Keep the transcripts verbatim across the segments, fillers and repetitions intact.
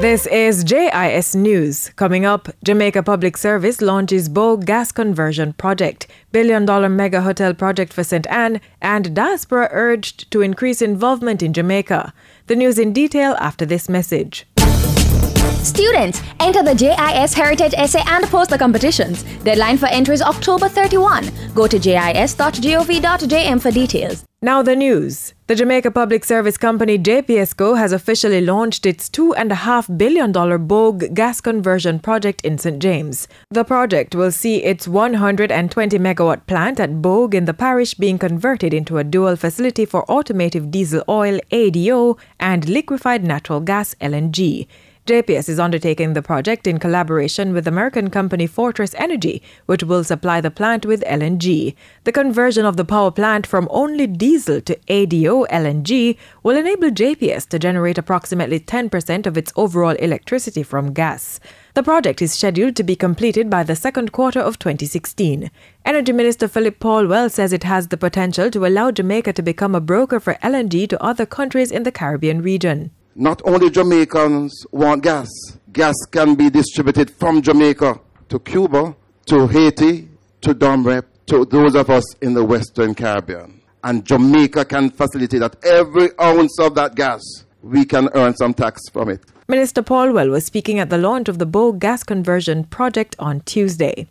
This is J I S News. Coming up, Jamaica Public Service launches Bogue Gas Conversion Project, billion dollar mega hotel project for Saint Ann, and diaspora urged to increase involvement in Jamaica. The news in detail after this message. Students, enter the J I S Heritage Essay and Poster competitions. Deadline for entry is October thirty-first. Go to j i s dot gov dot j m for details. Now the news. The Jamaica Public Service Company J P S C O has officially launched its two point five billion dollars Bogue Gas Conversion Project in Saint James. The project will see its one hundred twenty megawatt plant at Bogue in the parish being converted into a dual facility for automotive diesel oil A D O and liquefied natural gas L N G. J P S is undertaking the project in collaboration with American company Fortress Energy, which will supply the plant with L N G. The conversion of the power plant from only diesel to A D O L N G will enable J P S to generate approximately ten percent of its overall electricity from gas. The project is scheduled to be completed by the second quarter of twenty sixteen. Energy Minister Philip Paulwell says it has the potential to allow Jamaica to become a broker for L N G to other countries in the Caribbean region. Not only Jamaicans want gas, gas can be distributed from Jamaica to Cuba, to Haiti, to Domrep, to those of us in the Western Caribbean. And Jamaica can facilitate that every ounce of that gas, we can earn some tax from it. Minister Paulwell was speaking at the launch of the Bogue Gas Conversion Project on Tuesday.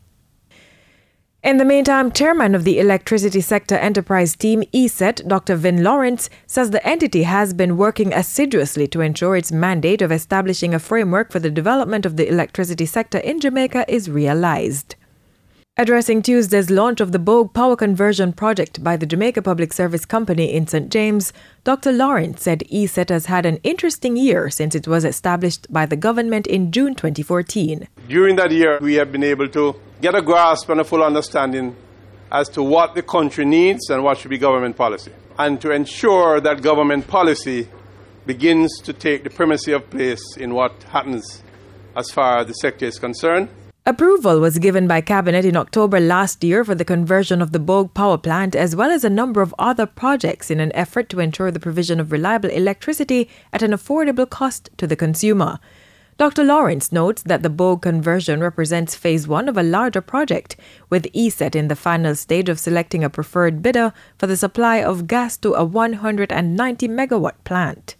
In the meantime, chairman of the Electricity Sector Enterprise Team, E S E T, Doctor Vin Lawrence, says the entity has been working assiduously to ensure its mandate of establishing a framework for the development of the electricity sector in Jamaica is realized. Addressing Tuesday's launch of the Bogue Power Conversion Project by the Jamaica Public Service Company in Saint James, Doctor Lawrence said E S E T has had an interesting year since it was established by the government in June twenty fourteen. During that year, we have been able to get a grasp and a full understanding as to what the country needs and what should be government policy, and to ensure that government policy begins to take the primacy of place in what happens as far as the sector is concerned. Approval was given by Cabinet in October last year for the conversion of the Bogue power plant as well as a number of other projects in an effort to ensure the provision of reliable electricity at an affordable cost to the consumer. Doctor Lawrence notes that the Bogue conversion represents phase one of a larger project, with E S E T in the final stage of selecting a preferred bidder for the supply of gas to a one hundred ninety megawatt plant.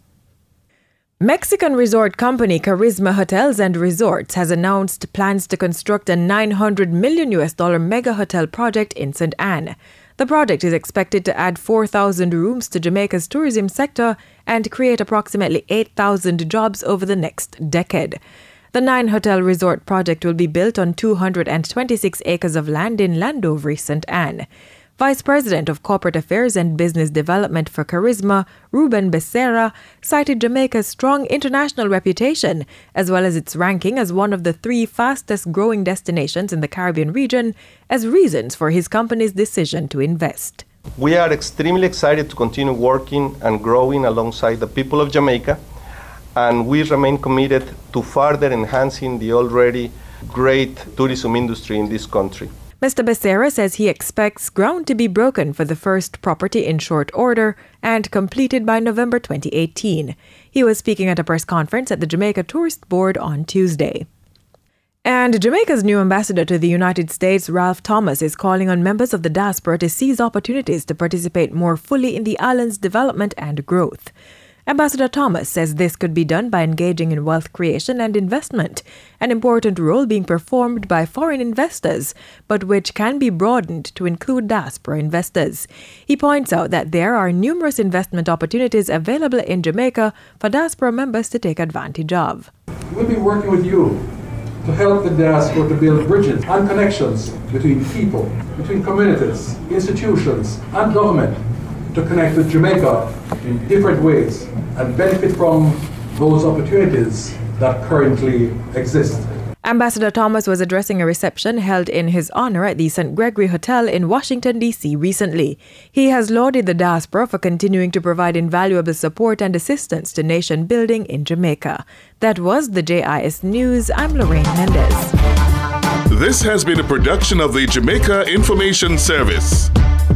Mexican resort company Charisma Hotels and Resorts has announced plans to construct a nine hundred million U S dollar mega hotel project in Saint Ann. The project is expected to add four thousand rooms to Jamaica's tourism sector and create approximately eight thousand jobs over the next decade. The nine-hotel resort project will be built on two hundred twenty-six acres of land in Landover, Saint Ann. Vice President of Corporate Affairs and Business Development for Charisma, Ruben Becerra, cited Jamaica's strong international reputation, as well as its ranking as one of the three fastest-growing destinations in the Caribbean region, as reasons for his company's decision to invest. We are extremely excited to continue working and growing alongside the people of Jamaica, and we remain committed to further enhancing the already great tourism industry in this country. Mister Becerra says he expects ground to be broken for the first property in short order and completed by November twenty eighteen. He was speaking at a press conference at the Jamaica Tourist Board on Tuesday. And Jamaica's new ambassador to the United States, Ralph Thomas, is calling on members of the diaspora to seize opportunities to participate more fully in the island's development and growth. Ambassador Thomas says this could be done by engaging in wealth creation and investment, an important role being performed by foreign investors, but which can be broadened to include diaspora investors. He points out that there are numerous investment opportunities available in Jamaica for diaspora members to take advantage of. We'll be working with you to help the diaspora to build bridges and connections between people, between communities, institutions, and government, to connect with Jamaica in different ways and benefit from those opportunities that currently exist. Ambassador Thomas was addressing a reception held in his honor at the Saint Gregory Hotel in Washington, D C recently. He has lauded the diaspora for continuing to provide invaluable support and assistance to nation building in Jamaica. That was the J I S News. I'm Lorraine Mendez. This has been a production of the Jamaica Information Service.